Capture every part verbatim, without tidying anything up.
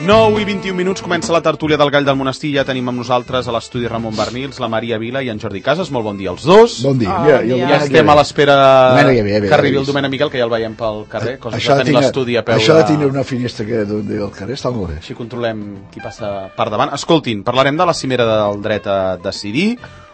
nou i vint-i-un minuts, comença la tertúlia del Gall del Monestir. Ja tenim amb nosaltres a l'estudi Ramon Bernils, la Maria Vila i en Jordi Casas. Molt bon dia als dos. Bon dia. Oh, ja, bon dia. Ja estem a l'espera ja ve, que arribi el Domènec Miquel, que ja el veiem pel carrer, cosa això que tenim l'estudi a peu això de... de tenir una finestra que del carrer està molt bé. Així controlem qui passa per davant. Escoltin, parlarem de la cimera del dret a decidir,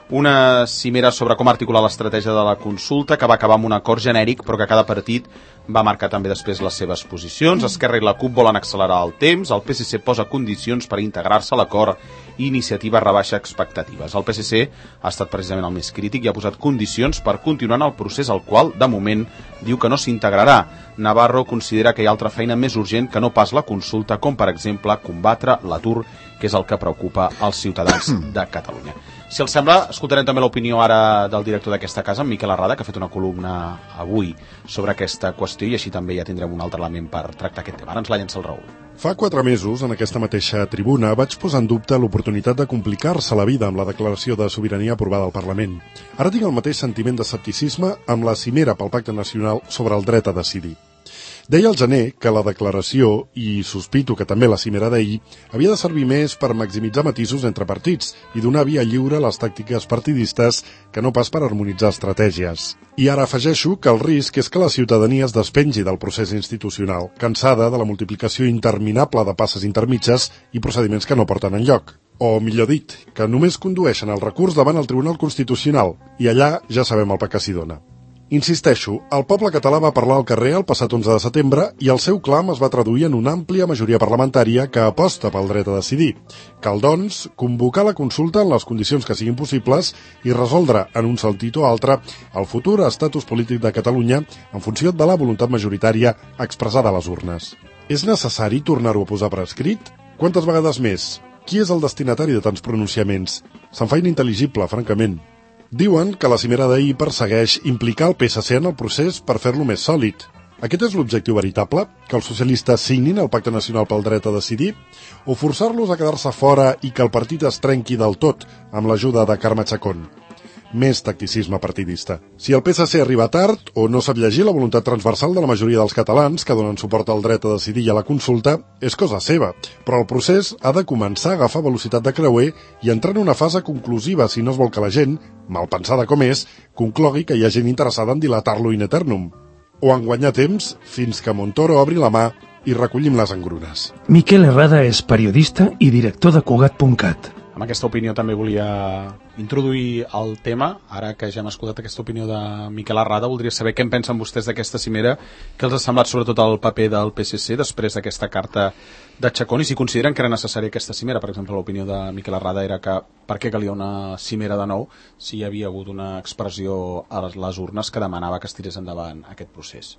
una cimera sobre com articular l'estratègia de la consulta, que va acabar amb un acord genèric, però que cada partit va marcar també després les seves posicions. Esquerra i la CUP volen accelerar el temps, el P S C posa condicions per integrar-se a l'acord i Iniciativa rebaixa expectatives. El P S C ha estat precisament el més crític i ha posat condicions per continuar en el procés, al qual, de moment, diu que no s'integrarà. Navarro considera que hi ha altra feina més urgent que no pas la consulta, com per exemple combatre l'atur, que és el que preocupa els ciutadans de Catalunya. Si els sembla, escoltarem també l'opinió ara del director d'aquesta casa, en Miquel Arrada, que ha fet una columna avui sobre aquesta qüestió, i així també ja tindrem un altre element per tractar aquest tema. Ara ens la llença el Raül. Fa quatre mesos, en aquesta mateixa tribuna, vaig posar en dubte l'oportunitat de complicar-se la vida amb la declaració de sobirania aprovada al Parlament. Ara tinc el mateix sentiment d'escepticisme amb la cimera pel Pacte Nacional sobre el dret a decidir. Deia al gener que la declaració, i sospito que també la cimera d'ahir, havia de servir més per maximitzar matisos entre partits i donar via lliure a les tàctiques partidistes que no pas per harmonitzar estratègies. I ara afegeixo que el risc és que la ciutadania es despengi del procés institucional, cansada de la multiplicació interminable de passes intermitges i procediments que no porten enlloc. O, millor dit, que només condueixen el recurs davant el Tribunal Constitucional, i allà ja sabem el que s'hi dona. Insisteixo, el poble català va parlar al carrer el passat onze de setembre i el seu clam es va traduir en una àmplia majoria parlamentària que aposta pel dret a decidir. Cal, doncs, convocar la consulta en les condicions que siguin possibles i resoldre en un sentit o altre el futur estatus polític de Catalunya en funció de la voluntat majoritària expressada a les urnes. És necessari tornar-ho a posar per escrit? Quantes vegades més? Qui és el destinatari de tants pronunciaments? Se'n fa inintel·ligible, francament. Diuen que la cimera d'ahir persegueix implicar el P S C en el procés per fer-lo més sòlid. Aquest és l'objectiu veritable? Que els socialistes signin el Pacte Nacional pel Dret a Decidir? O forçar-los a quedar-se fora i que el partit es trenqui del tot amb l'ajuda de Carme Chacón? Més tacticisme partidista. Si el P S C arriba tard o no sap llegir la voluntat transversal de la majoria dels catalans que donen suport al dret a decidir i a la consulta, és cosa seva, però el procés ha de començar a agafar velocitat de creuer i entrar en una fase conclusiva si no es vol que la gent, mal pensada com és, conclogui que hi ha gent interessada en dilatar-lo in eternum. O en guanyar temps fins que Montoro obri la mà i recollim les engrunes. Miquel Arrada és periodista i director de Cugat punt cat. Amb aquesta opinió també volia introduir el tema. Ara que ja hem escoltat aquesta opinió de Miquel Arrada, voldria saber què en pensen vostès d'aquesta cimera, què els ha semblat sobretot el paper del P S C després d'aquesta carta de Chacón, i si consideren que era necessària aquesta cimera. Per exemple, l'opinió de Miquel Arrada era que per què calia una cimera de nou si hi havia hagut una expressió a les urnes que demanava que es tirés endavant aquest procés.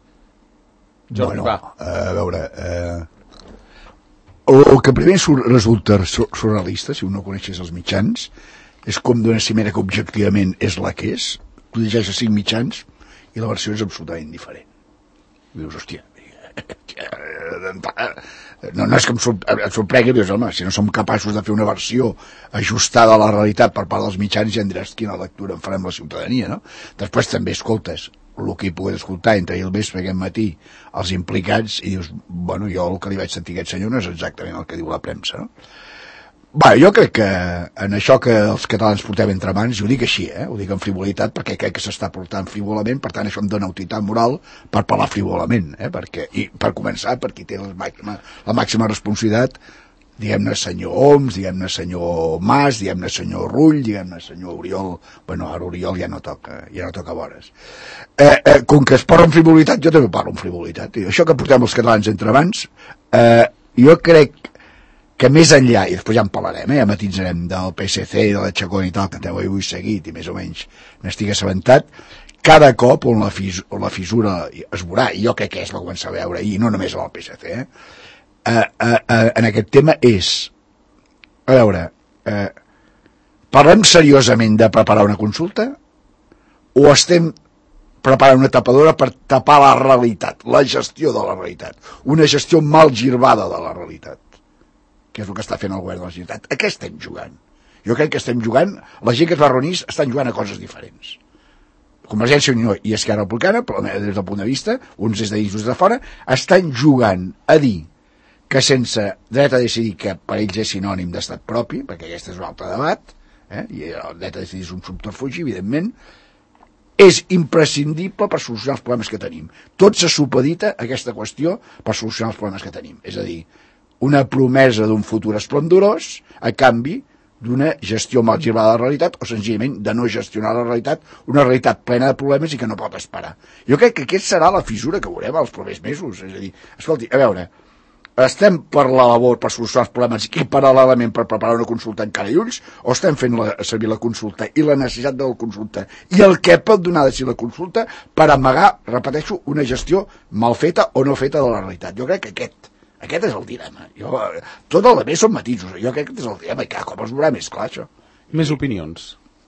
Jordi, bueno, va. A veure... Eh... El que primer resulta surrealista, si un no coneixés els mitjans, és com d'una cimera que objectivament és la que és. Tu llegeixes cinc mitjans i la versió és absolutament diferent. Dius, hòstia, no, no és que em sorpregui, dius, home, si no som capaços de fer una versió ajustada a la realitat per part dels mitjans, ja em diràs quina lectura en farem la ciutadania, no? Després també escoltes el que hi pogués escoltar entre ahir el vespre aquest matí els implicats i dius, bueno, jo el que li vaig sentir a aquest senyor no és exactament el que diu la premsa, no? Bé, jo crec que en això que els catalans portem entre mans, jo ho dic així, eh? Ho dic en frivolitat perquè crec que s'està portant frivolament, per tant això em dona autoritat moral per parlar frivolament, eh? Perquè, i per començar, per qui té la màxima, la màxima responsabilitat, diguem-ne senyor Homs, diguem-ne senyor Mas, diguem-ne senyor Rull, diguem-ne senyor Oriol. Bueno, ara Oriol ja no toca, ja no toca vores. Eh, eh, com que es parla en frivolitat, jo també parlo en frivolitat. I això que portem els catalans entre mans, eh, jo crec que més enllà, i després ja en parlarem, eh, ja matitzarem del P S C i de la Chacón i tal, que també ho he seguit i més o menys n'estic assabentat, cada cop on la, fis, on la fissura es veurà, i jo crec que es va començar a veure, i no només amb el P S C, eh, Uh, uh, uh, en aquest tema és, a veure, uh, parlem seriosament de preparar una consulta o estem preparant una tapadora per tapar la realitat, la gestió de la realitat, una gestió mal girbada de la realitat, que és el que està fent el govern de la Generalitat? A què estem jugant? Jo crec que estem jugant, la gent que es va reunir estan jugant a coses diferents. Convergència i Unió i Esquerra Republicana, però des del punt de vista, uns des de dins, uns de fora, estan jugant a dir que sense dret a decidir, que per ells és sinònim d'estat propi, perquè aquest és un altre debat, eh? I el dret a decidir és un subterfugi, evidentment, és imprescindible per solucionar els problemes que tenim. Tot se supedita a aquesta qüestió per solucionar els problemes que tenim. És a dir, una promesa d'un futur esplendorós a canvi d'una gestió mal girada de la realitat o senzillament de no gestionar la realitat, una realitat plena de problemes i que no pot esperar. Jo crec que aquesta serà la fissura que veurem els propers mesos. És a dir, escolti, a veure, estem per la labor per solucionar els problemes i paral·lelament per preparar una consulta en cara i ulls, o estem fent la, servir la consulta i la necessitat de la consulta i el que pot donar de si la consulta per amagar, repeteixo, una gestió mal feta o no feta de la realitat. Jo crec que aquest Aquest és el dilema. Jo, tot el més són matisos. Jo crec que aquest és el dilema i cada cop es veurà més clar, això. Més opinions.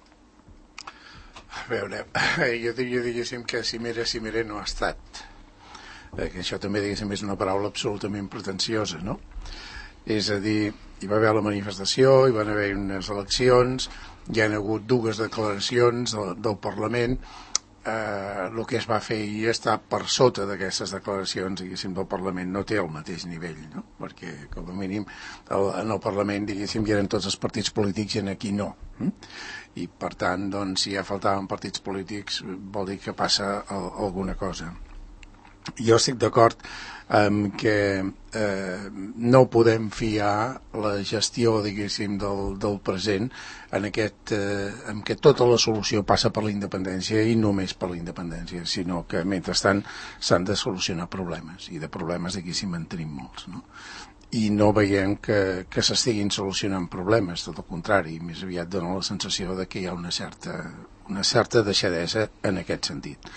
A veure, jo, jo diguéssim que cimera, cimera no ha estat. Eh, que això també, diguéssim, és una paraula absolutament pretensiosa, no? És a dir, hi va haver la manifestació, hi van haver unes eleccions, hi ha hagut dues declaracions del, del Parlament. Eh, el que es va fer i està per sota d'aquestes declaracions, diguéssim, del Parlament no té el mateix nivell, no? Perquè com a mínim el, en el Parlament, diguéssim, hi eren tots els partits polítics i en aquí no, hm? I per tant, doncs, si ja faltaven partits polítics vol dir que passa el, alguna cosa. Jo estic d'acord amb que eh, no podem fiar la gestió, diguéssim, del, del present en aquest, eh, en què tota la solució passa per la independència i només per la independència, sinó que mentrestant s'han de solucionar problemes, i de problemes, diguéssim, en tenim molts, no? I no veiem que, que s'estiguin solucionant problemes, tot el contrari, més aviat dona la sensació de que hi ha una certa, una certa deixadesa en aquest sentit.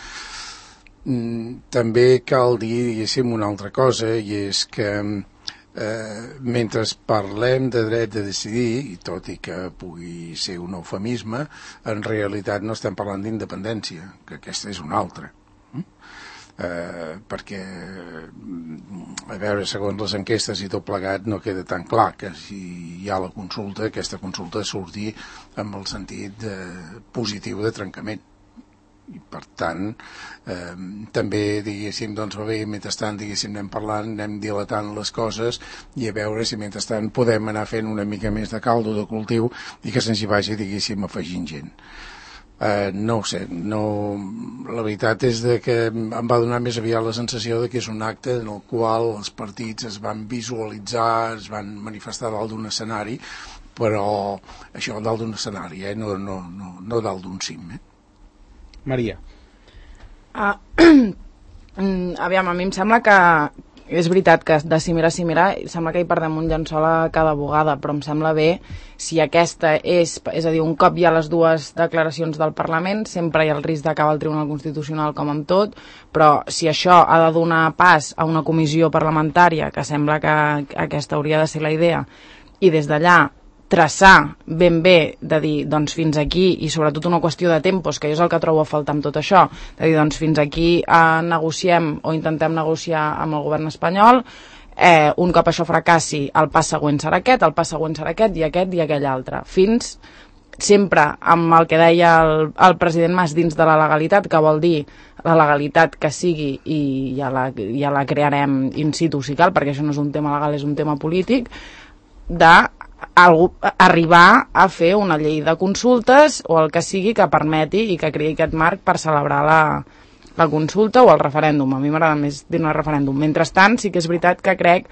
També cal dir, diguéssim, una altra cosa, i és que eh, mentre parlem de dret de decidir, i tot i que pugui ser un eufemisme, en realitat no estem parlant d'independència, que aquesta és una altra. Eh, perquè, a veure, segons les enquestes i tot plegat, no queda tan clar que si hi ha la consulta, aquesta consulta surti amb el sentit eh, positiu de trencament. I per tant eh, també, diguéssim, doncs va bé, mentrestant, diguéssim, anem parlant, anem dilatant les coses i a veure si mentrestant podem anar fent una mica més de caldo de cultiu i que se'ns hi vagi, diguéssim, afegint gent. Eh, no ho sé, no, la veritat és de que em va donar més aviat la sensació de que és un acte en el qual els partits es van visualitzar, es van manifestar dalt d'un escenari, però això dalt d'un escenari, eh? no, no, no, no dalt d'un cim, eh? Maria. Uh, aviam, a mi em sembla que és veritat que de cimera a cimera sembla que hi perdem un llençol a cada bugada, però em sembla bé si aquesta és, és a dir, un cop hi ha les dues declaracions del Parlament, sempre hi ha el risc d'acabar al Tribunal Constitucional com amb tot, però si això ha de donar pas a una comissió parlamentària, que sembla que aquesta hauria de ser la idea, i des d'allà traçar ben bé, de dir, doncs fins aquí, i sobretot una qüestió de tempos, que jo és el que trobo a faltar amb tot això, de dir, doncs fins aquí eh, negociem o intentem negociar amb el govern espanyol, eh, un cop això fracassi, el pas següent serà aquest, el pas següent serà aquest, i aquest i aquell altre, fins sempre amb el que deia el, el president Mas dins de la legalitat, que vol dir la legalitat que sigui i ja la, ja la crearem in situ si cal, perquè això no és un tema legal, és un tema polític, de algú, arribar a fer una llei de consultes o el que sigui que permeti i que creï aquest marc per celebrar la, la consulta o el referèndum. A mi m'agrada més dir un referèndum. Mentrestant, sí que és veritat que crec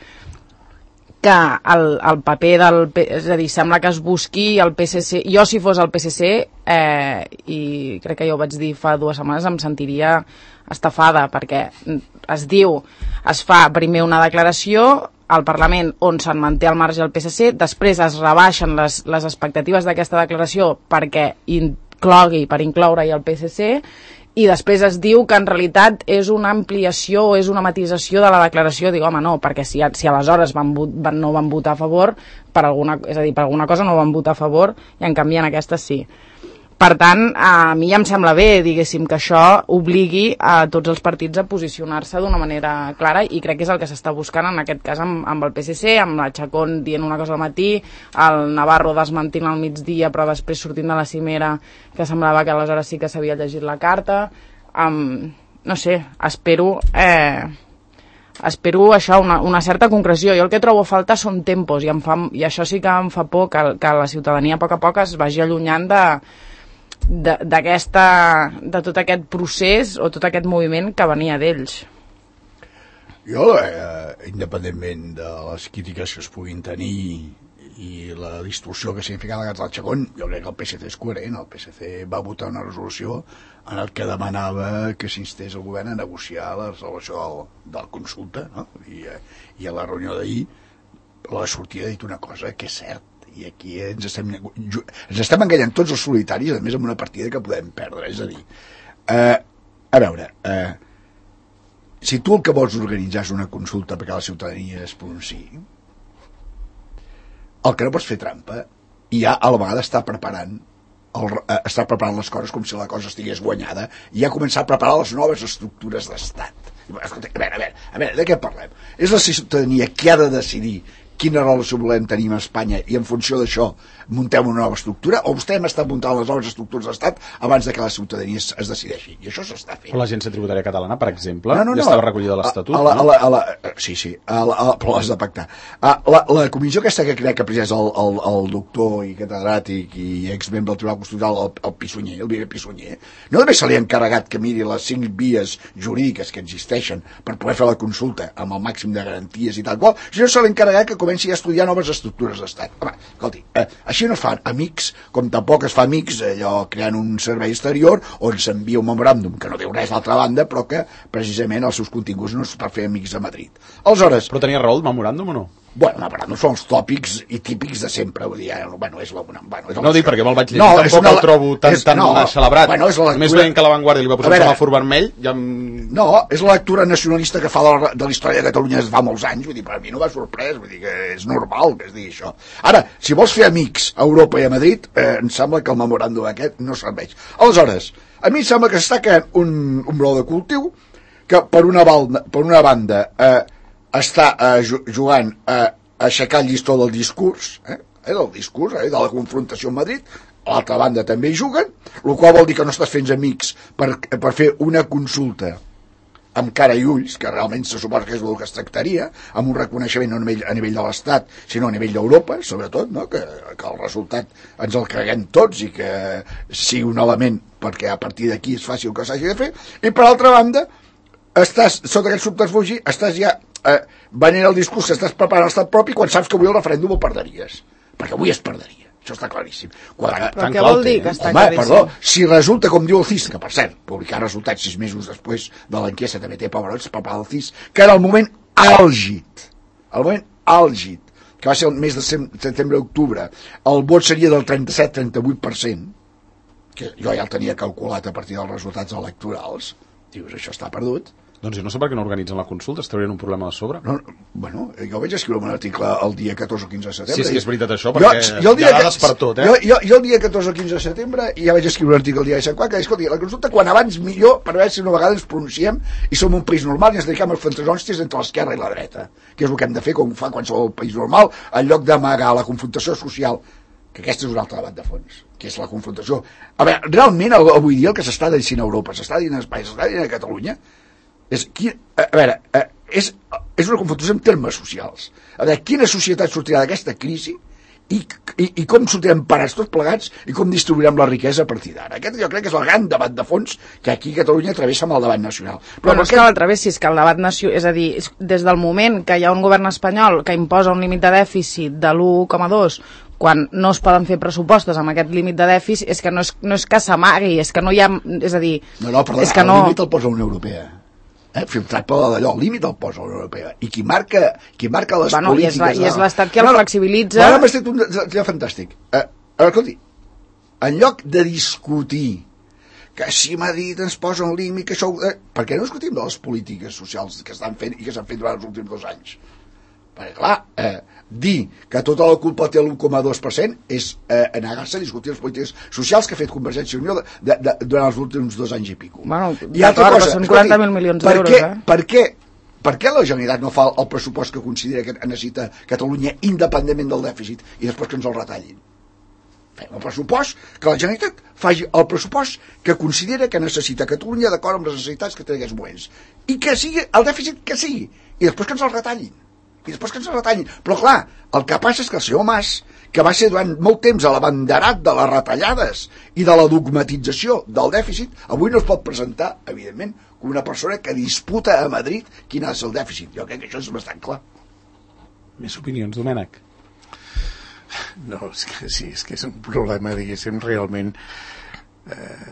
que el, el paper del... És a dir, sembla que es busqui el P S C... Jo, si fos el P S C, eh, i crec que ja ho vaig dir fa dues setmanes, em sentiria estafada, perquè es diu, es fa primer una declaració al Parlament on se'n manté al marge el P S C, després es rebaixen les, les expectatives d'aquesta declaració perquè inclogui, per incloure-hi el P S C, i després es diu que en realitat és una ampliació o és una matisació de la declaració. Dic, home, no, perquè si, si aleshores van, van, no van votar a favor, per alguna, és a dir, per alguna cosa no van votar a favor, i en canvi en aquesta sí. Per tant, a mi ja em sembla bé, diguéssim, que això obligui a tots els partits a posicionar-se d'una manera clara, i crec que és el que s'està buscant en aquest cas amb, amb el P S C, amb la Chacón dient una cosa al matí, el Navarro desmentint al migdia però després sortint de la cimera que semblava que aleshores sí que s'havia llegit la carta. Um, no sé, espero... Eh, espero això, una, una certa concreció. Jo el que trobo a falta són tempos, i, em fa, i això sí que em fa por, que, que la ciutadania a poc a poc es vagi allunyant de d'aquesta, de tot aquest procés o tot aquest moviment que venia d'ells. Jo, eh, independentment de les crítiques que es puguin tenir i la distorsió que significa la Gats del Chacón, jo crec que el P S C és coherent. El P S C va votar una resolució en el que demanava que s'instés el govern a negociar la resolució del, del consulta, no? I, i a la reunió d'ahir la sortida ha dit una cosa que és cert, i aquí ens estem, ens estem enganyant tots els solitaris, a més amb una partida que podem perdre. És a dir, eh, a veure, eh, si tu el que vols organitzar és una consulta perquè la ciutadania es pronunciï, el que no pots fer trampa i ja a la vegada està preparant el, eh, està preparant les coses com si la cosa estigués guanyada i ja començar a preparar les noves estructures d'estat. Escolta, a veure, a veure, a veure, de què parlem? És la ciutadania qui ha de decidir quina relació volem tenir amb Espanya i en funció d'això muntem una nova estructura, o vostè hem estat muntant les noves estructures d'estat abans de que la ciutadania es, es decideixi, i això s'està fent. O l'Agència Tributària Catalana, per exemple, no, no, no, ja estava recollida a l'Estatut, a la, no? A la, a la, a la, sí, sí, a la, a la, però l'has de pactar. A la, la comissió aquesta que crec que presideix el, el, el doctor i catedràtic i exmembre del Tribunal Constitucional, el, el Pissunyer, el Viver Pissunyer, no només se li ha encarregat que miri les cinc vies jurídiques que existeixen per poder fer la consulta amb el màxim de garanties i tal qual, sinó se li ha encarregat que comenci a estudiar noves estructures d'estat. Home, escolti, eh, així no es fan amics, com tampoc es fa amics allò creant un servei exterior on s'envia un memoràndum que no diu res d'altra banda, però que precisament els seus continguts no és per fer amics a Madrid. Aleshores... Però tenia raó el memoràndum o no? Bueno, no són els tòpics i típics de sempre, vull dir, bueno, és la... Bueno, és la no dic perquè me'l vaig llegir, no, tampoc una, el trobo tan, és, tan no, celebrat. Bueno, és la lectura... Només veient que la Vanguardia li va posar un semàfor vermell, ja... No, és la lectura nacionalista que fa de la, de la història de Catalunya fa molts anys, vull dir, per a mi no m'ha sorprès, vull dir que és normal que es digui això. Ara, si vols fer amics a Europa i a Madrid, eh, em sembla que el memoràndum aquest no serveix. Aleshores, a mi em sembla que s'està creant un, un brou de cultiu que per una, balda, per una banda eh, està eh, jugant a eh, aixecar el llistó del discurs, eh, eh, del discurs, eh, de la confrontació amb Madrid, a l'altra banda també hi juguen, el qual vol dir que no estàs fent amics per, per fer una consulta amb cara i ulls, que realment se suposa que és el que es tractaria, amb un reconeixement no a nivell, a nivell de l'Estat, sinó a nivell d'Europa, sobretot, no? que, que el resultat ens el creguem tots i que sigui un element perquè a partir d'aquí és fàcil que s'hagi de fer, i per altra banda, estàs sota aquest subterfugi, estàs ja eh, venent el discurs, estàs preparant l'estat propi quan saps que avui el referèndum el perderies, perquè avui es perderia. Això està claríssim. Quan, però què vol dir que està home, claríssim? Perdó, si resulta, com diu el C I S, que per cert, publicar resultats sis mesos després de l'enquesta també té pebrots, per part del C I S, que era el moment àlgid, el moment àlgid, que va ser el mes de setembre-octubre, el vot seria del trenta-set a trenta-vuit per cent, que jo ja el tenia calculat a partir dels resultats electorals. Dius, això està perdut. Doncs jo no sé per què no organitzen la consulta, es traurien un problema de sobre. No, bueno, jo vaig escriure un article el dia catorze o quinze de setembre. Sí, és que és veritat això, perquè jo, jo hi ha dades per tot, eh? Jo, jo, jo el dia catorze o quinze de setembre ja vaig escriure un article el dia disset quatre que escolti, la consulta quan abans millor per veure si una vegada ens pronunciem i som un país normal i ens dediquem als fantasònsties entre l'esquerra i la dreta, que és el que hem de fer com fa qualsevol país normal, en lloc d'amagar la confrontació social, que aquesta és un altre debat de fons, que és la confrontació. A veure, realment avui dia el que s'està dient a Europa, s'està dient a Espanya, s'està dient a Catalunya, és, qui, a veure, és, és una confrontació en termes socials. A veure, quina societat sortirà d'aquesta crisi i, i, i com sortirem parats tots plegats i com distribuirem la riquesa a partir d'ara. Aquest jo crec que és el gran debat de fons que aquí a Catalunya travessa amb el debat nacional. Però, Però no és que al revés, si és que el debat nacional, és a dir, des del moment que hi ha un govern espanyol que imposa un límit de dèficit de l'u coma dos, quan no es poden fer pressupostos amb aquest límit de dèficit, és que no és, no és que s'amagui, és que no hi ha... És a dir... No, no, perdó, és que el no... límit el posa la Unió Europea. Eh, filtrat per d'allò, el límit el posa la Unió Europea i qui marca, qui marca les bueno, polítiques... I és, la, és l'Estat que el no, no, flexibilitza... Ara m'ha estat un dia fantàstic. Eh, escolti, en lloc de discutir que si Madrid ens posa un límit, que això... Eh, per què no discutim de les polítiques socials que estan fent i que s'han fet durant els últims dos anys? Perquè, clar, eh, dir que tota la culpa té l'u coma dos per cent és eh, negar-se a discutir les polítiques socials que ha fet Convergència i Unió de, de, de, durant els últims dos anys i pico. Bueno, I altra cosa, són quaranta mil milions d'euros, què, eh? Per què, per què la Generalitat no fa el pressupost que considera que necessita Catalunya independentment del dèficit i després que ens el retallin? Fem el pressupost, que la Generalitat faci el pressupost que considera que necessita Catalunya d'acord amb les necessitats que té en aquests moments. I que sigui el dèficit que sigui, i després que ens el retallin. I després que ens el retallin. Però clar, el que passa és que el senyor Mas, que va ser durant molt temps a l'abanderat de les retallades i de la dogmatització del dèficit, avui no es pot presentar, evidentment, com una persona que disputa a Madrid quin ha de ser el dèficit. Jo crec que això és bastant clar. Més opinions, Domènec? No, és que sí, és que és un problema, diguéssim, realment... Eh,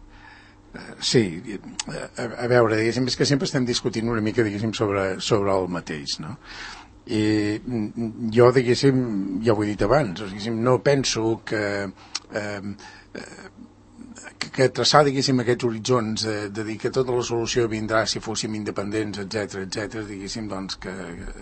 eh, sí, a, a veure, diguéssim, és que sempre estem discutint una mica, diguéssim, sobre, sobre el mateix, no? I jo, diguéssim, ja ho he dit abans, diguéssim, no penso que... Eh, eh, que traçar, diguéssim, aquests horitzons eh, de dir que tota la solució vindrà si fóssim independents, etcètera, etcètera, diguéssim, doncs que...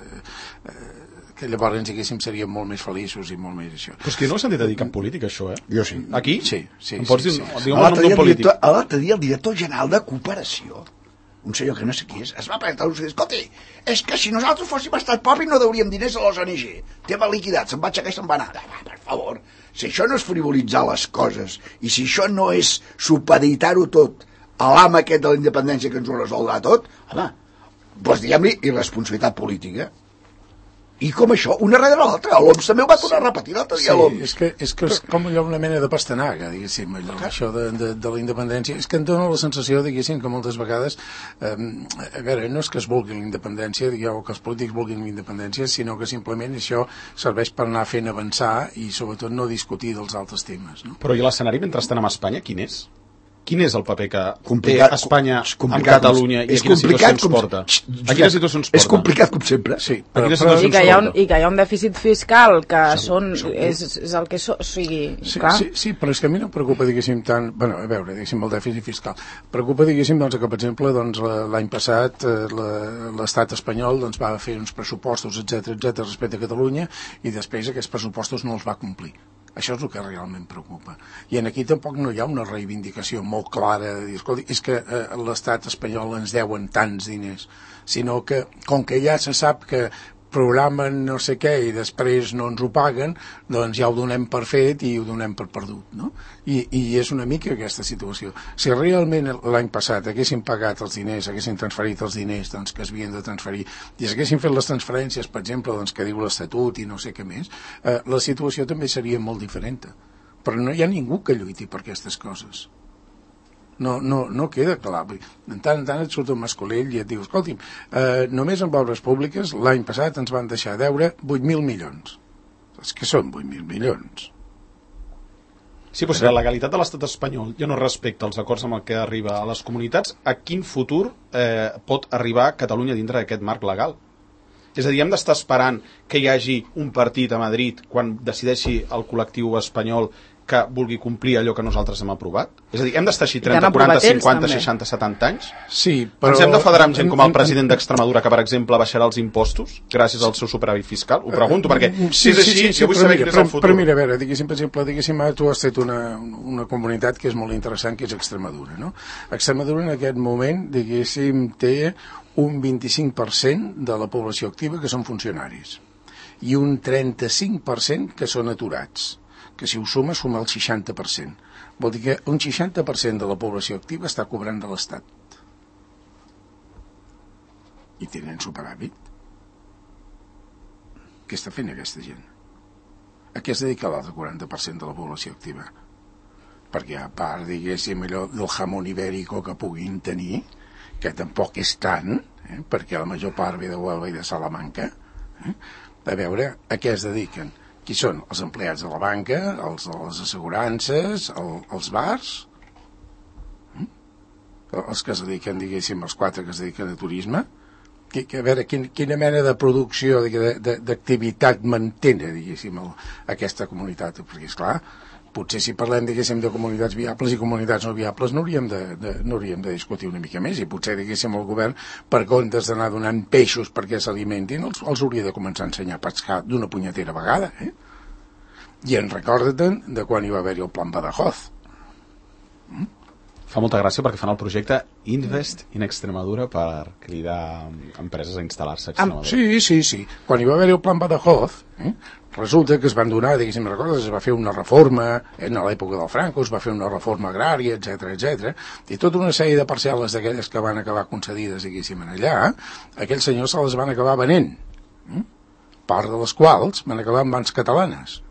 Eh, que llavors, diguéssim, seríem molt més feliços i molt més això. Però és que jo no ho he sentit a dir cap polític, això, eh? Jo sí. Aquí? Sí, sí. Em pots sí, dir, sí. digue'm el nom d'un polític. A l'altre dia el director general de Cooperació, un senyor que no sé qui és, es va presentar i va dir, escolti, és que si nosaltres fóssim estat propi no deuríem diners a les O N G. Tema liquidat, se'n va aixecar i se'n va anar. Va, per favor, si això no és frivolitzar les coses i si això no és supeditar-ho tot a l'ama aquest de la independència que ens ho resoldrà tot, home, doncs diguem-li irresponsabilitat política. I com això, una darrere l'altra. L'O M S també ho va tornar a repetir l'altre dia. Sí, és que, és que és com allò una mena de pastanaga, diguéssim, allò, això de, de, de la independència. És que em dóna la sensació, diguéssim, que moltes vegades, eh, a veure, no és que es vulgui la independència, digueu, que els polítics vulguin la independència, sinó que simplement això serveix per anar fent avançar i sobretot no discutir dels altres temes. No? Però i l'escenari mentrestant amb Espanya, quin és? Quin és el paper que complicat, té Espanya amb Catalunya i a quines situacions com, porta? A quines situacions porta? És complicat com sempre. Sí, però, però, però, I, que hi ha un, I que hi ha un dèficit fiscal que segur, són, segur. és, és el que so, o sigui, sí, clar. sí, sí, però és que a mi no em preocupa, diguéssim, tant... Bueno, a veure, diguéssim, el dèficit fiscal. Preocupa, diguéssim, doncs, que, per exemple, doncs, l'any passat l'estat espanyol doncs, va fer uns pressupostos, etcètera, etcètera, respecte a Catalunya, i després aquests pressupostos no els va complir. Això és el que realment preocupa. I en aquí tampoc no hi ha una reivindicació molt clara de dir, escolti, és que eh, l'estat espanyol ens deuen tants diners, sinó que, com que ja se sap que programen no sé què i després no ens ho paguen, doncs ja ho donem per fet i ho donem per perdut, no? I, i és una mica aquesta situació. Si realment l'any passat haguessin pagat els diners, haguessin transferit els diners doncs, que es havien de transferir i haguessin fet les transferències, per exemple, doncs, que diu l'Estatut i no sé què més, eh, la situació també seria molt diferent. Però no hi ha ningú que lluiti per aquestes coses. No, no, no queda clar. En tant en tant et surt un mascolell i et diu, escolti'm, eh, només amb obres públiques l'any passat ens van deixar deure vuit mil milions. És que són vuit mil milions. Sí, però si la legalitat de l'estat espanyol ja no respecta els acords amb el que arriba a les comunitats, a quin futur eh, pot arribar Catalunya dintre d'aquest marc legal? És a dir, hem d'estar esperant que hi hagi un partit a Madrid quan decideixi el col·lectiu espanyol que vulgui complir allò que nosaltres hem aprovat? És a dir, hem d'estar així trenta, quaranta, cinquanta, seixanta, setanta anys? Sí, però... Ens hem de federar amb gent com el president d'Extremadura que, per exemple, baixarà els impostos gràcies al seu superàvit fiscal? Ho pregunto, perquè si és així, sí, sí, sí, jo vull saber quin és el futur. Però mira, a veure, diguéssim, per exemple, diguéssim, tu has fet una, una comunitat que és molt interessant, que és Extremadura, no? Extremadura en aquest moment, diguéssim, té un vint-i-cinc per cent de la població activa que són funcionaris i un trenta-cinc per cent que són aturats, que si ho suma, suma el seixanta per cent. Vol dir que un seixanta per cent de la població activa està cobrant de l'Estat. I tenen superàvit. Què està fent aquesta gent? A què es dedica l'altre quaranta per cent de la població activa? Perquè a part, diguéssim, allò del jamón ibèrico que puguin tenir, que tampoc és tant, eh, perquè la major part ve de Huelva i de Salamanca, eh, a veure a què es dediquen. Qui són? Els empleats de la banca, els de les assegurances, el, els bars, mm? els que es dediquen, diguéssim, els quatre que es dediquen a turisme. Que, que, a veure, quin, quina mena de producció, d'activitat mantenen, diguéssim, el, aquesta comunitat? Perquè, esclar, potser si parlem, diguéssim, de comunitats viables i comunitats no viables no hauríem de, de, no hauríem de discutir una mica més, i potser, diguéssim, el govern, per comptes d'anar donant peixos perquè s'alimentin, els, els hauria de començar a ensenyar a pescar d'una punyetera vegada, eh? I en recorden de quan hi va haver-hi el plan Badajoz. Mm? Fa molta gràcia perquè fan el projecte Invest in Extremadura per cridar empreses a instal·lar-se a Extremadura. Sí, sí, sí. Quan hi va haver el plan Badajoz, eh, resulta que es van donar, diguéssim, recordes, es va fer una reforma, eh, en l'època del Franco, es va fer una reforma agrària, etcètera, etcètera, i tota una sèrie de parcel·les d'aquelles que van acabar concedides, diguéssim, allà, aquells senyors se les van acabar venent, eh? part de les quals van acabar en mans catalanes.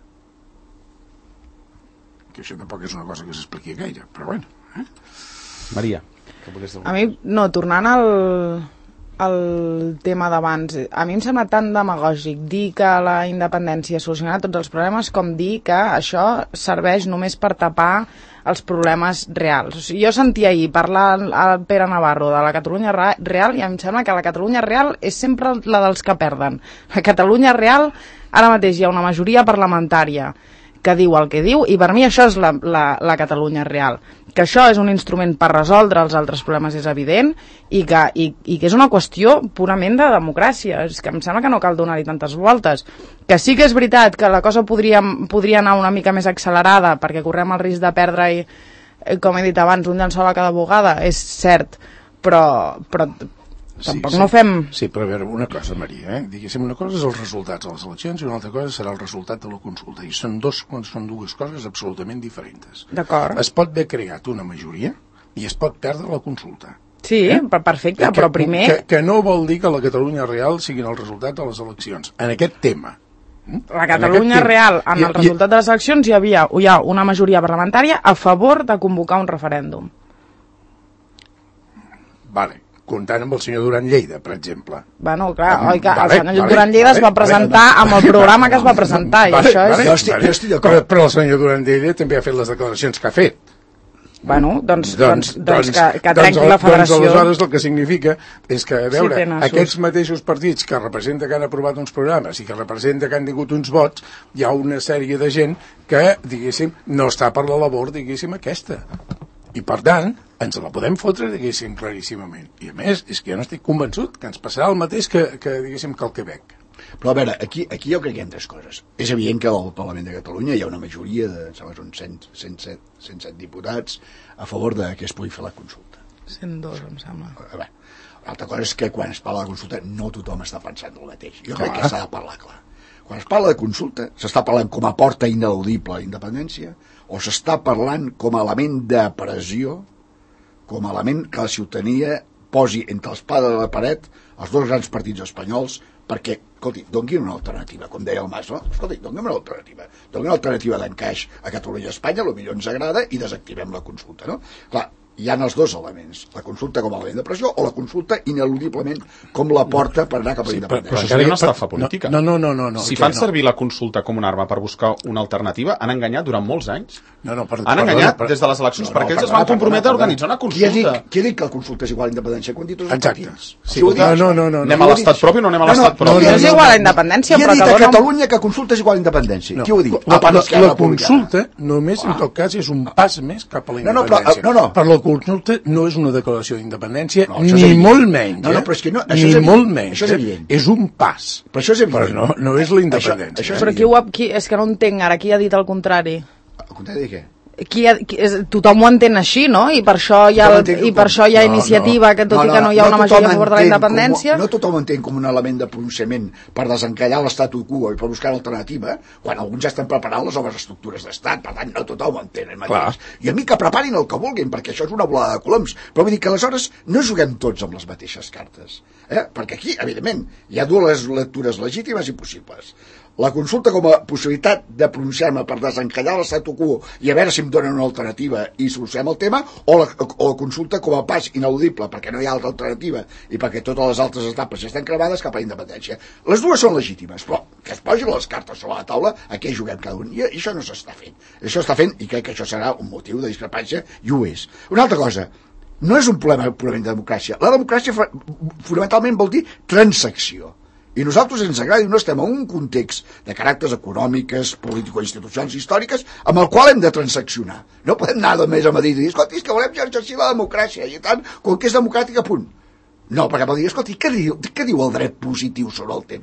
Que això tampoc és una cosa que s'expliqui gaire, però bueno. Eh? Maria, que volies dir? A mi, no, tornant al, al tema d'abans, a mi em sembla tan demagògic dir que la independència solucionarà tots els problemes com dir que això serveix només per tapar els problemes reals. O sigui, jo sentia ahir parlar al Pere Navarro de la Catalunya real i em sembla que la Catalunya real és sempre la dels que perden. La Catalunya real, ara mateix hi ha una majoria parlamentària que diu el que diu, i per mi això és la, la, la Catalunya real. Que això és un instrument per resoldre els altres problemes és evident, i que, i, i que és una qüestió purament de democràcia. És que em sembla que no cal donar-hi tantes voltes. Que sí que és veritat que la cosa podria, podria anar una mica més accelerada, perquè correm el risc de perdre-hi, com he dit abans, un llençol a cada bugada, és cert, però, però tampoc sí, sí. no fem... Sí, però a veure, una cosa, Maria, eh? Diguéssim, una cosa és els resultats de les eleccions i una altra cosa serà el resultat de la consulta. I són, dos, són dues coses absolutament diferents. D'acord. Es pot haver creat una majoria i es pot perdre la consulta. Sí, eh? perfecte, que, però primer... Que, que no vol dir que la Catalunya real siguin el resultat de les eleccions. En aquest tema. La Catalunya real, en el resultat de les eleccions, hi havia hi ha una majoria parlamentària a favor de convocar un referèndum. Vale. Comptant amb el senyor Duran Lleida, per exemple. Bueno, clar, oi que vale, el senyor vale, Duran Lleida vale, es va presentar vale, amb el programa que es va presentar, vale, i això és... Vale, jo estic, jo estic però, però el senyor Duran Lleida també ha fet les declaracions que ha fet. Bueno, doncs, doncs, doncs, doncs que, que doncs, trenqui la federació... Doncs aleshores el que significa és que, a veure, sí, aquests mateixos partits que representa que han aprovat uns programes i que representa que han tingut uns vots, hi ha una sèrie de gent que, diguéssim, no està per la labor, diguéssim, aquesta. I, per tant, ens la podem fotre, diguéssim, claríssimament. I, a més, és que jo no estic convençut que ens passarà el mateix que, que diguéssim, que el Quebec. Però, a veure, aquí, aquí jo crec que hi ha tres coses. És evident que al Parlament de Catalunya hi ha una majoria de, em sembla, són cent, cent set, cent set diputats a favor de que es pugui fer la consulta. cent dos, em sembla. A veure, l'altra cosa és que quan es parla de consulta no tothom està pensant el mateix. Jo crec que s'ha de parlar clar. Quan es parla de consulta, s'està parlant com a porta ineludible a la independència o s'està parlant com a element de pressió, com a element que la ciutadania posi entre l'espada de la paret els dos grans partits espanyols perquè, escolti, donguin una alternativa, com deia el Mas, no? Escolti, donguin una alternativa. Donguin una alternativa d'encaix a Catalunya i a Espanya, potser ens agrada, i desactivem la consulta, no? Clar, hi ha els dos elements, la consulta com a element de pressió o la consulta ineludiblement com la porta per anar cap a l'independència. Però això seria una estafa política. No, no, no, no, no. Si fan servir la consulta com una arma per buscar una alternativa, han enganyat durant molts anys. No, no, per, han enganyat per, des de les eleccions, no, no, perquè ells per, es van comprometre per, per, a organitzar una consulta. Qui ha dit, qui ha dit que la consulta és igual a la independència? Quan dit tots els Exacte. partits? Sí, no, no, no, no. Anem a l'estat propi o no anem a l'estat propi? No és igual a la independència, però... Qui ha dit a que Catalunya que consulta és igual a la independència? Qui ho ha dit? La, la, la consulta només, en tot cas, és un pas més cap a la independència. No, no, per la consulta no és una declaració d'independència, no, ni molt menys. No, no, però és que no, això ni és molt menys. Això és evident. És un pas. Però això és evident. Però no, no és la independència. Això, això és però qui ho ha, qui, és que no entenc ara, qui ha dit el contrari? El contrari de què? Qui ha, qui, és, tothom ho entén així, no? I per això hi ha, i per això hi ha no, iniciativa, no, que tot no, no, i que no hi ha no una majoria a favor de la independència... Com, no tothom entén com un element de pronunciament per desencallar l'estatu quo i per buscar una alternativa, quan alguns ja estan preparant les noves estructures d'estat, per tant no tothom ho entén el mateix. I a mi que preparin el que vulguin, perquè això és una volada de coloms, però vull dir que aleshores no juguem tots amb les mateixes cartes, eh? Perquè aquí, evidentment, hi ha dues lectures legítimes i possibles. La consulta com a possibilitat de pronunciar-me per desencallar l'estatu quo i a veure si em donen una alternativa i solucionem el tema, o la, o la consulta com a pas ineludible perquè no hi ha altra alternativa i perquè totes les altres etapes ja estan cremades cap a la independència. Les dues són legítimes, però que es posin les cartes sobre la taula a què juguem cada un, i això no s'està fent. Això està fent, i crec que això serà un motiu de discrepància, i ho és. Una altra cosa, no és un problema purament de democràcia. La democràcia fonamentalment vol dir transacció. I nosaltres ens agrada i no estem en un context de caràcters econòmiques, político-institucions històriques amb el qual hem de transaccionar. No podem anar de més a Madrid i dir, escolta, és que volem exercir la democràcia i tant, com que és democràtica, punt. No, perquè vol dir, escolta, què diu, què diu el dret positiu sobre el tema?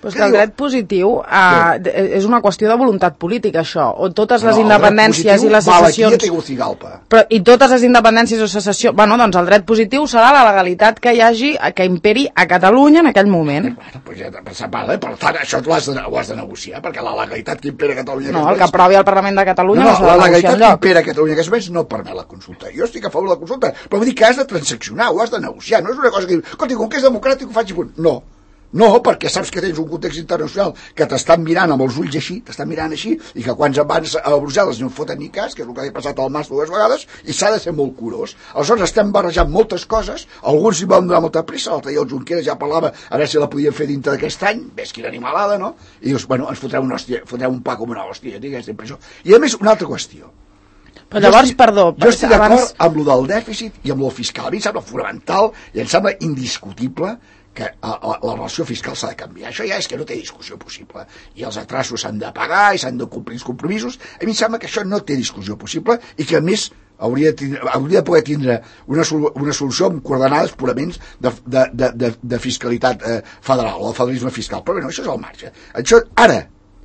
Però és que el dret positiu eh, és una qüestió de voluntat política, això. O totes les no, independències i les secessions... Però, I totes les independències o secessions... Bueno, doncs el dret positiu serà la legalitat que hi hagi, que imperi a Catalunya en aquell moment. Bueno, pues ja, vale, per tant, això ho has, de, ho has de negociar, perquè la legalitat que impera a Catalunya... No, el que aprovi el Parlament de Catalunya no, no, no s'ha de negociar enlloc. La legalitat que impera a Catalunya que es no permet la consulta. Jo estic a favor de la consulta, però vull dir que has de transaccionar, ho has de negociar. No és una cosa que diu, escolta, com que és democràtic ho faig i punt. No. No, perquè saps que tens un context internacional que t'estan mirant amb els ulls així, t'estan mirant així, i que quan van a Brussel·les no foten ni cas, que és el que ha passat al Mas dues vegades, i s'ha de ser molt curós. Aleshores estem barrejant moltes coses, alguns hi van donar molta pressa, l'altre dia el Junqueras ja parlava a veure si la podien fer dintre d'aquest any, ves quina animalada, no? I dius, bueno, ens fotrem una hòstia, fotrem un pa com una hòstia, tinc aquesta impressió. I a més, una altra qüestió. Però llavors, jo estic, perdó... Jo estic d'acord abans... amb lo del dèficit i amb lo fiscal. A mi em sembla fonamental i em sembla indiscutible que la, la, la relació fiscal s'ha de canviar. Això ja és que no té discussió possible. I els atrasos s'han de pagar i s'han de complir els compromisos. A mi em sembla que això no té discussió possible i que, a més, hauria de, tindre, hauria de poder tindre una, una solució amb coordenades purament de, de, de, de, de fiscalitat eh, federal o de federalisme fiscal. Però bé, no, això és al marge. Això, ara,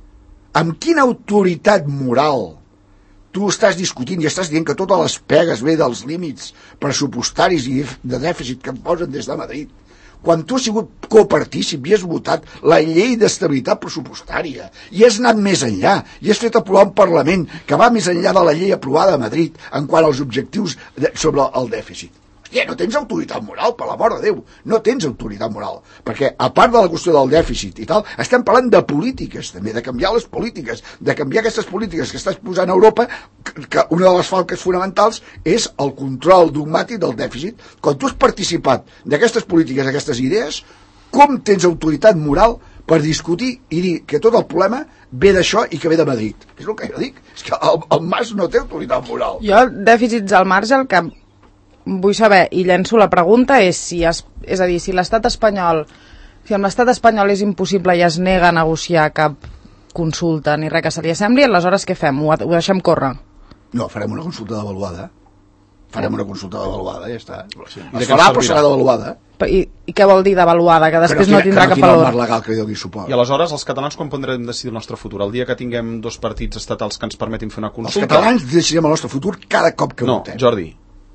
amb quina autoritat moral tu estàs discutint i estàs dient que totes les pegues ve dels límits pressupostaris i de dèficit que em posen des de Madrid, quan tu has sigut copartícip i has votat la llei d'estabilitat pressupostària i has anat més enllà i has fet aprovar un Parlament que va més enllà de la llei aprovada a Madrid en quant als objectius de, sobre el dèficit. Hòstia, no tens autoritat moral, per l'amor de Déu, no tens autoritat moral, perquè a part de la qüestió del dèficit i tal, estem parlant de polítiques també, de canviar les polítiques, de canviar aquestes polítiques que estàs posant a Europa, que una de les falques fonamentals és el control dogmàtic del dèficit. Quan tu has participat d'aquestes polítiques, d'aquestes idees, com tens autoritat moral per discutir i dir que tot el problema ve d'això i que ve de Madrid? És el que jo dic, és que el, el Mas no té autoritat moral. Jo, dèficits al marge, el que vull saber, i llenço la pregunta, és si es, és a dir, si l'estat espanyol, si amb l'estat espanyol és impossible i es nega a negociar cap consulta ni res que se li assembli, aleshores què fem? Ho, ho deixem córrer? No, farem una consulta d'avaluada. Farem una consulta d'avaluada, ja està. Sí. Es farà, però serà d'avaluada. I, I què vol dir d'avaluada? Que després que no, no tindrà que no cap valor. El marc legal que li doni suport. I aleshores els catalans quan podrem decidir el nostre futur? El dia que tinguem dos partits estatals que ens permetin fer una consulta... Els catalans decidirem el nostre futur cada cop que no, votem. No, Jordi,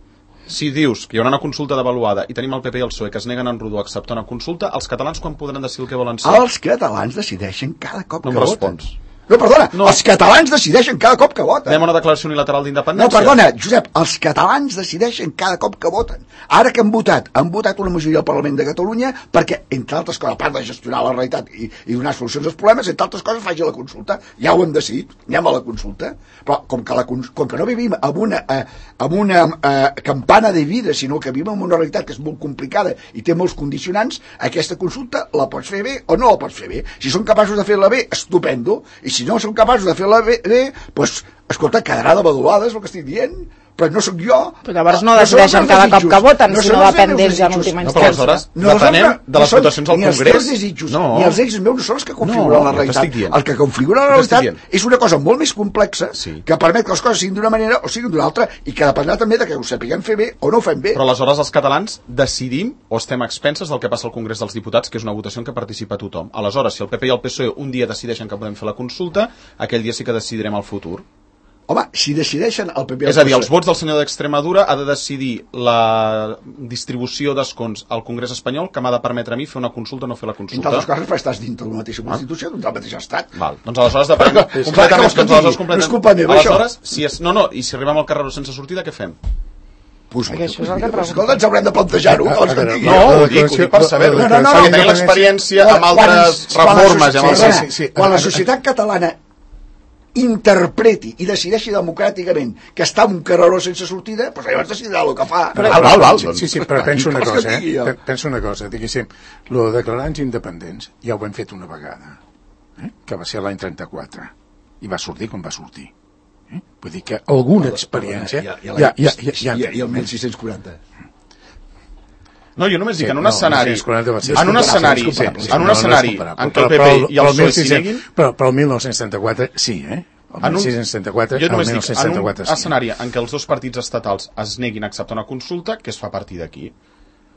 si dius que hi haurà una consulta d'avaluada i tenim el P P i el P S O E que es neguen a Rodó a acceptar una consulta, els catalans quan podran decidir el que volen ser? Els catalans decideixen cada cop no que voten. Respons. No, perdona, no. Els catalans decideixen cada cop que voten. Anem a una declaració unilateral d'independència? No, perdona, Josep, els catalans decideixen cada cop que voten. Ara que han votat, han votat una majoria al Parlament de Catalunya perquè, entre altres coses, a part de gestionar la realitat i, i donar solucions als problemes, entre altres coses faci la consulta. Ja ho hem decidit, anem a la consulta. Però com que, la, com que no vivim amb una, eh, amb una eh, campana de vida, sinó que vivim en una realitat que és molt complicada i té molts condicionants, aquesta consulta la pots fer bé o no la pots fer bé. Si són capaços de fer-la bé, estupendo, i si no són capaços de fer-la bé, bé, doncs, escolta, quedarà d'avaluada, és el que estic dient, però no sóc jo. Però llavors no decideixen cada cop que voten, no si no depèn d'ells en última instància. No, però aleshores no, depenem de les votacions al Congrés. Ni els teus desitjos, no. ni els ells meus no són els que configuren no, la realitat. El que configura la realitat és una cosa molt més complexa sí. que permet que les coses siguin d'una manera o siguin d'una altra i que dependrà també de que ho sapiguem fer bé o no ho fem bé. Però aleshores els catalans decidim o estem a expenses del que passa al Congrés dels Diputats, que és una votació en què participa tothom. Aleshores, si el P P i el P S O E un dia decideixen que podem fer la consulta, aquell dia sí que decidirem el futur. Home, si decideixen el P P... És a dir, els vots del senyor d'Extremadura ha de decidir la distribució d'escons al Congrés espanyol que m'ha de permetre a mi fer una consulta o no fer la consulta. Entre altres coses, perquè estàs dintre de la mateixa Constitució, ah. del mateix estat. Val, doncs aleshores depèn completament. Doncs aleshores completament. No és culpa meva, aleshores, si és, no, no, i si arribem al carreró sense sortida, què fem? Pues, això és el que pregunto. Escolta, ens haurem de plantejar-ho. No, ho dic, ho dic per saber-ho. No, no, no. Perquè tenim l'experiència amb altres reformes. Sí, sí, sí. Quan la societat catalana interpreti i decideixi democràticament que està en un carreró sense sortida, doncs llavors decidirà el que fa. Però, val, val, val. Sí, sí, sí, però penso una cosa, eh? Penso una cosa, diguéssim, lo de declarants independents ja ho hem fet una vegada, eh? Que va ser l'any trenta-quatre, i va sortir com va sortir. Eh? Vull dir que alguna experiència... I, i, ja, ja, ja, ja, i el mil sis-cents quaranta. No, jo només dic, en un escenari, sí, en un escenari, sí, en un escenari en què el P P i el P S O E s'hi neguin... Però, però el mil nou-cents setanta-quatre sí, eh? El mil sis-cents setanta-quatre, el mil nou-cents setanta-quatre sí. En un escenari en què els dos partits estatals es neguin a acceptar una consulta, què es fa a partir d'aquí?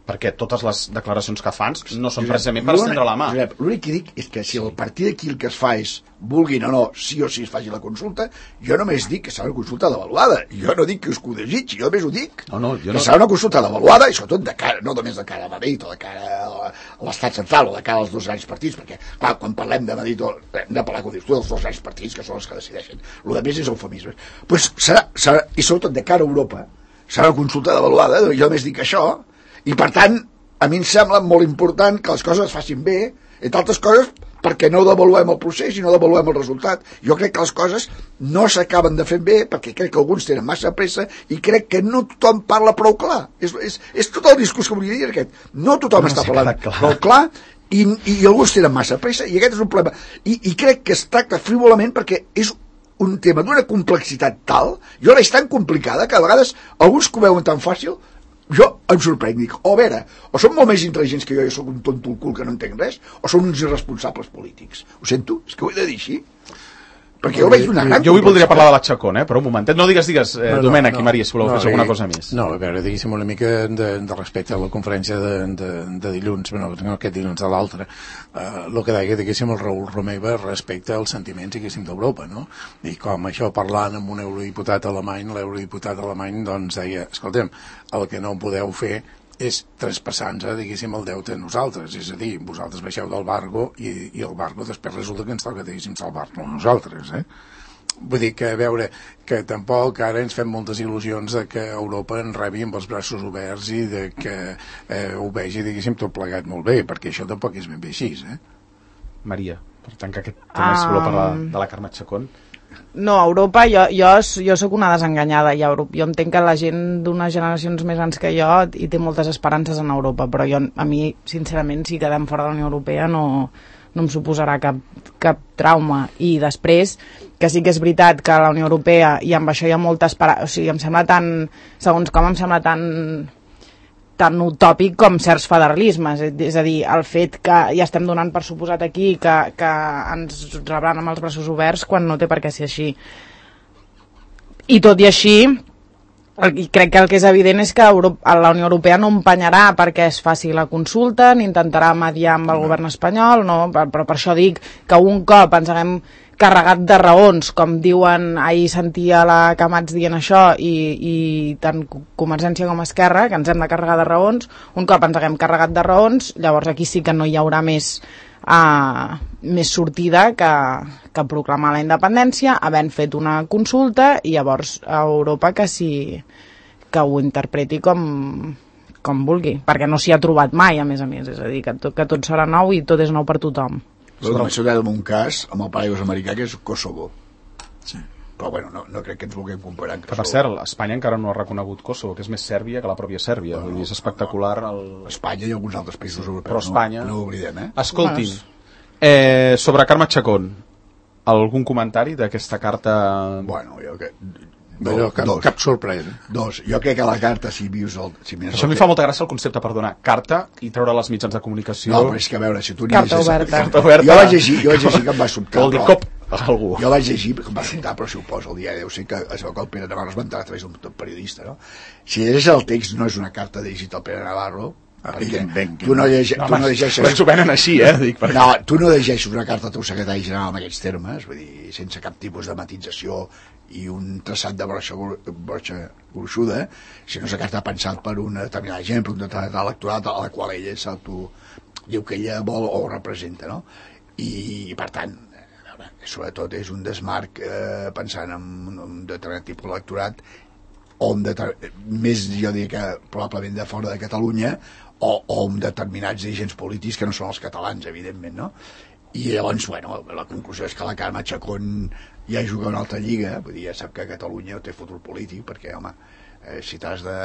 perquè totes les declaracions que fan no són precisament per estendre la mà. L'únic que dic és que si a partir d'aquí el que es fa és, vulguin o no, sí o sí es faci la consulta, jo només dic que serà una consulta devaluada. Jo no dic que us ho desitgi, jo només ho dic. No, no, jo que no... serà una consulta devaluada, i sobretot de cara, no només de cara a Madrid o de cara a l'estat central o de cara als dos grans partits, perquè, clar, quan parlem de Madrid hem de parlar, com dius tu, dels dos grans partits, que són els que decideixen. El de més és eufemisme. Pues serà, serà, i sobretot de cara a Europa, serà una consulta devaluada, jo només dic això, i per tant, a mi em sembla molt important que les coses es facin bé, entre altres coses perquè no devaluem el procés i no devaluem el resultat. Jo crec que les coses no s'acaben de fer bé perquè crec que alguns tenen massa pressa i crec que no tothom parla prou clar. És, és, és tot el discurs que volia dir aquest. No tothom no està parlant clar. prou clar i, i alguns tenen massa pressa i aquest és un problema. I, i crec que es tracta frívolament perquè és un tema d'una complexitat tal, jo l'eix tan complicada que a vegades alguns que ho veuen tan fàcil, jo em sorprenc, dic, o a veure, o són molt més intel·ligents que jo, jo sóc un tonto al cul que no entenc res, o són uns irresponsables polítics. Ho sento, és que ho he de dir així. Perquè jo veig una gran... Jo avui voldria parlar de la Chacón, eh? Però un momentet. No digues, digues, eh, no, no, Domènec no, i Maria, si voleu no, fer alguna cosa més. No, a veure, diguéssim una mica de, de respecte a la conferència de, de, de dilluns, bueno, no aquest dilluns de l'altre, eh, el que deia, diguéssim, el Raül Romeva respecte als sentiments, diguéssim, d'Europa, no? I com això parlant amb un eurodiputat alemany, l'eurodiputat alemany, doncs deia, escolta'm, el que no podeu fer és traspassar-nos, diguéssim, el deute a nosaltres, és a dir, vosaltres baixeu del barco i, i el barco després resulta que ens toca, diguéssim, salvar-nos nosaltres, eh? Vull dir que, a veure, que tampoc ara ens fem moltes il·lusions de que Europa ens rebi amb els braços oberts i de que eh, ho vegi, diguéssim, tot plegat molt bé, perquè això tampoc és ben bé així, eh? Maria, per tancar aquest tema, um... si voleu parlar de la Carme Chacón. No, a Europa jo, jo, jo sóc una desenganyada i a Europa, jo entenc que la gent d'unes generacions més grans que jo hi té moltes esperances en Europa, però jo, a mi, sincerament, si quedem fora de la Unió Europea no, no em suposarà cap, cap trauma. I després, que sí que és veritat que la Unió Europea, i amb això hi ha molta esperança, o sigui, em sembla tan, segons com em sembla tan... tan utòpic com certs federalismes, és a dir, el fet que ja estem donant per suposat aquí que, que ens rebran amb els braços oberts quan no té per què ser així. I tot i així, el, crec que el que és evident és que Europa, la Unió Europea no empenyarà perquè es faci la consulta, ni intentarà mediar amb el govern espanyol, no? Però per això dic que un cop ens haguem carregat de raons, com diuen, ahir sentia la Camats dient això, i, i tant Convergència com Esquerra, que ens hem de carregar de raons, un cop ens haguem carregat de raons, llavors aquí sí que no hi haurà més, uh, més sortida que, que proclamar la independència, havent fet una consulta, i llavors a Europa que, sí, que ho interpreti com, com vulgui, perquè no s'hi ha trobat mai, a més a més, és a dir, que tot, que tot serà nou i tot és nou per tothom. M'ha sonat en un cas amb el paraigües americà que és Kosovo, sí. Però bueno, no, no crec que ens vulguem comparar amb Kosovo. Per cert, Espanya encara no ha reconegut Kosovo, que és més Sèrbia que la pròpia Sèrbia, bueno, és espectacular el... Espanya i alguns altres països europeus, però Espanya... no, no ho oblidem, eh? Escoltin, eh, sobre Carme Chacón, algun comentari d'aquesta carta? Bueno, jo que... Dos, cap, dos. Cap sorpresa. Dos. Jo crec que la carta, si vius el... Si Això mi fa molta gràcia el concepte, perdona, carta i treure les mitjans de comunicació... No, però és que a veure, si tu... Carta oberta. Carta oberta. Jo vaig llegir, jo vaig llegir que em va sobtar. Vol dir cop a algú. Jo vaig llegir que em va sobtar, però si ho posa el dia, deu ser que es veu que el Pere Navarro es va entrar a través d'un periodista, no? Si llegeixes el text, no és una carta dirigida al Pere Navarro, perquè tu no, llegeixes... No, tu no llegeixes... Però s'ho venen així, eh? Dic, perquè... No, tu no llegeixes una carta al teu secretari general en aquests termes, vull dir, sense cap tipus de matització i un traçat de broxa, broxa gruixuda, sinó una carta pensat per una determinada gent, per un determinat electorat a la qual ella s'auto diu que ella vol o representa, no? I, per tant, sobretot és un desmarc eh, pensant en un determinat tipus d'electorat o amb més, jo diria que probablement de fora de Catalunya o, o amb determinats dirigents polítics que no són els catalans, evidentment, no? I llavors, bueno, la conclusió és que la Carme Chacón ja juga una altra lliga, vull dir, ja sap que Catalunya té futur polític, perquè, home, eh, si t'has de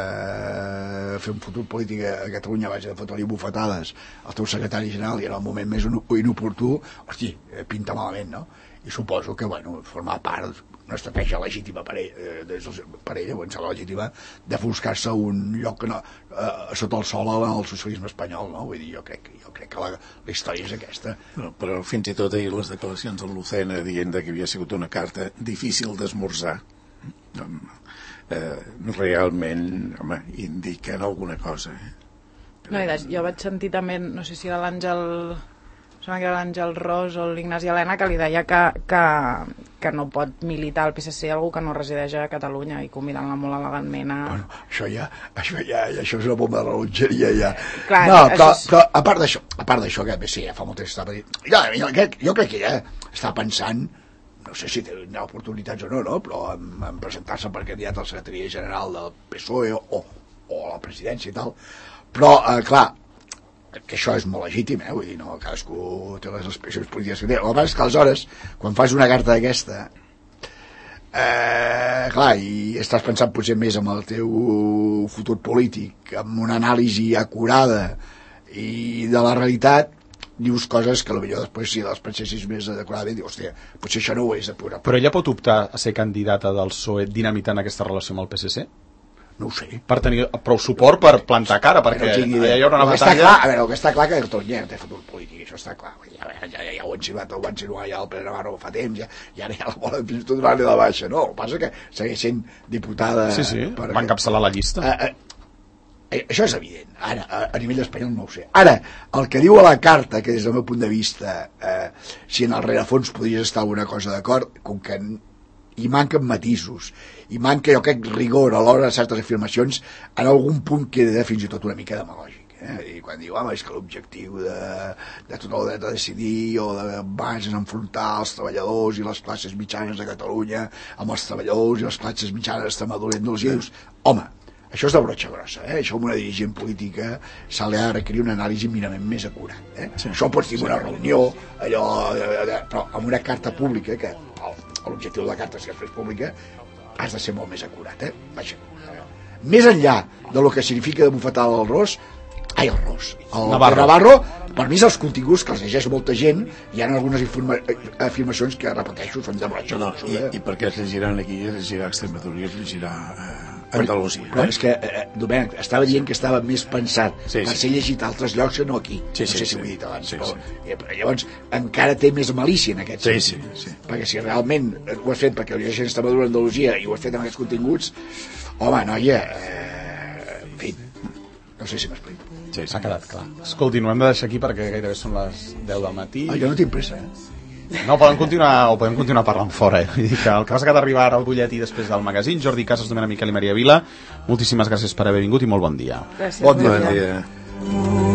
fer un futur polític a Catalunya, vaig a fotre-li bufetades al teu secretari general i en el moment més inoportú, hosti, eh, pinta malament, no? I suposo que, bueno, formar part una estratègia legítima per ella, eh, per ella o en sala legítima, de buscar-se un lloc que no, eh, sota el sol al socialisme espanyol, no? Vull dir, jo crec, jo crec que la, la història és aquesta. No, però fins i tot ahir les declaracions de Lucena dient que havia sigut una carta difícil d'esmorzar, eh, realment, home, indiquen alguna cosa, eh? No, i de, jo vaig sentir també, no sé si era l'Àngel... sembla que era l'Àngel Ros o l'Ignasi Helena, que li deia que, que, que no pot militar al P S C algú que no resideix a Catalunya, i convidant-la molt elegantment a... Bueno, això ja, això ja, això és una bomba de rellotgeria, ja. Clar, no, però, és... però a part d'això, a part d'això, que bé, sí, ja fa molt temps que estava dient... Jo, jo, crec, jo crec que ja està pensant, no sé si té oportunitats o no, no, però en, en presentar-se per candidat a la secretaria general del P S O E o, o a la presidència i tal, però, eh, clar, que això és molt legítim, eh? Vull dir, no, cadascú té les expressions polítiques que té. El que passa és que aleshores, quan fas una carta d'aquesta, eh, clar, i estàs pensant potser més en el teu futur polític, amb una anàlisi acurada i de la realitat, dius coses que potser després, si les pensessis més adequadament, dius, hòstia, potser això no ho és de pura. Però ella pot optar a ser candidata del P S O E dinamitant aquesta relació amb el P S C? No ho sé. Per tenir prou suport per plantar cara, perquè no allà hi haurà una batalla... Clar, a veure, el que està clar que Catalunya no té futur polític, això està clar. Ja, ja, ja, ja ho han insinuat, ho van insinuar ja el Pere Navarro fa temps, ja, i ara ja la volen fins i tot donar-li la baixa. No, el que passa és que segueix sent diputada... Sí, sí, per... va encapçalar la llista. Uh, uh, uh, això és evident. Ara, a, a nivell espanyol no ho sé. Ara, el que diu a la carta, que des del meu punt de vista, uh, si en el rerefons podries estar alguna cosa d'acord, com que hi manquen matisos, i manca, jo crec, rigor a l'hora de certes afirmacions, en algun punt queda fins i tot una mica demagògic. Eh? I quan diu, home, és que l'objectiu de, de tot el dret a decidir o de bases enfrontar els treballadors i les classes mitjanes de Catalunya amb els treballadors i les classes mitjanes d'Extremadura i Andalusia, dius, home, això és de brotxa grossa, eh? Això amb una dirigent política se li ha de requerir una anàlisi minimament més acurat. Eh? Sí. Això pots dir en una reunió, allò, però amb una carta pública, que l'objectiu de la carta, si es fes pública, has de ser molt més acurat, eh? Vaja. Més enllà de lo que significa de bufetar el Ros, ai, el Ros, el Navarro. Navarro, per mi els continguts que els llegeix molta gent, hi ha algunes afirmacions que, repeteixo, són de brotxa. No, no, i, i perquè es llegiran aquí, es llegirà Extremadura i es llegirà eh, Andalusia. Però és que, eh, Domènec, estava dient que estava més pensat sí, per sí. ser llegit a altres llocs que no aquí. Sí, no sé sí, si sí. ho he dit abans, sí, però, sí. però llavors encara té més malícia en aquest Sí, sentit. sí, sí. Perquè si realment ho has fet perquè ho llegeixen Extremadura i Andalusia i ho has fet amb aquests continguts, home, noia, eh, en fi, no sé si m'explico. Sí, s'ha quedat clar. Escolti, no hem de deixar aquí perquè gairebé són les deu del matí. Ah, jo no tinc pressa, eh? No, podem continuar, o podem continuar parlant fora, eh? Vull dir que el que passa que ha d'arribar ara al butlletí després del magazín. Jordi Casas, Domènec Miquel i Maria Vila, moltíssimes gràcies per haver vingut i molt bon dia. Gràcies. Bon dia. Bon dia.